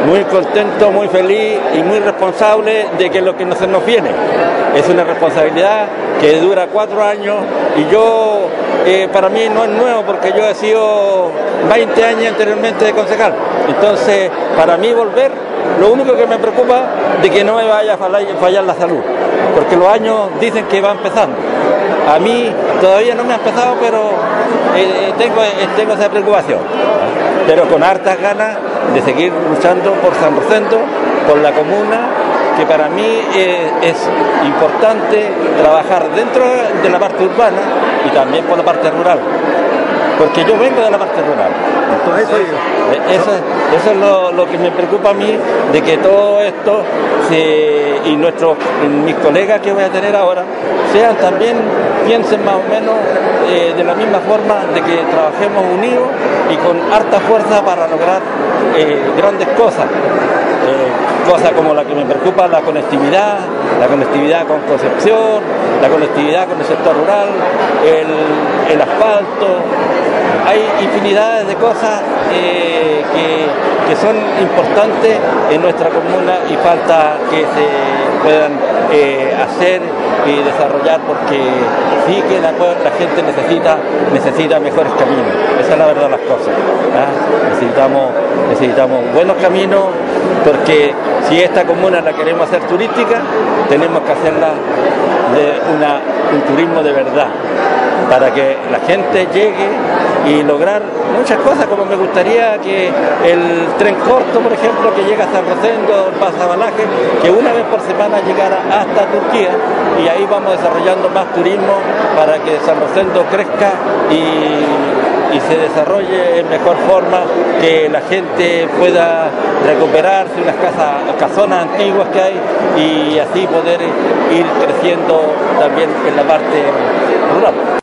muy contento, muy feliz y muy responsable de que lo que se nos viene. Es una responsabilidad que dura 4 años y yo, para mí no es nuevo porque yo he sido 20 años anteriormente de concejal. Entonces, para mí volver, lo único que me preocupa de que no me vaya a fallar la salud, porque los años dicen que va empezando. A mí todavía no me ha empezado, pero tengo esa preocupación. Pero con hartas ganas de seguir luchando por San Rosendo, por la comuna, que para mí es importante trabajar dentro de la parte urbana y también por la parte rural, porque yo vengo de la parte rural. Entonces, eso es lo que me preocupa a mí, de que todo esto y mis colegas que voy a tener ahora piensen más o menos de la misma forma, de que trabajemos unidos y con harta fuerza para lograr grandes cosas. Cosas como la que me preocupa, la conectividad con Concepción, la conectividad con el sector rural, el asfalto. Hay infinidades de cosas que son importantes en nuestra comuna y falta que se puedan hacer y desarrollar, porque sí que la gente necesita mejores caminos. Esa es la verdad de las cosas, ¿eh? Necesitamos buenos caminos, porque si esta comuna la queremos hacer turística, tenemos que hacerla de un turismo de verdad, para que la gente llegue y lograr muchas cosas, como me gustaría que el tren corto, por ejemplo, que llega a San Rosendo, el Pasabalaje, que una vez por semana llegara hasta Turquía, y ahí vamos desarrollando más turismo para que San Rosendo crezca y se desarrolle en mejor forma, que la gente pueda recuperarse unas casonas antiguas que hay y así poder ir creciendo también en la parte rural.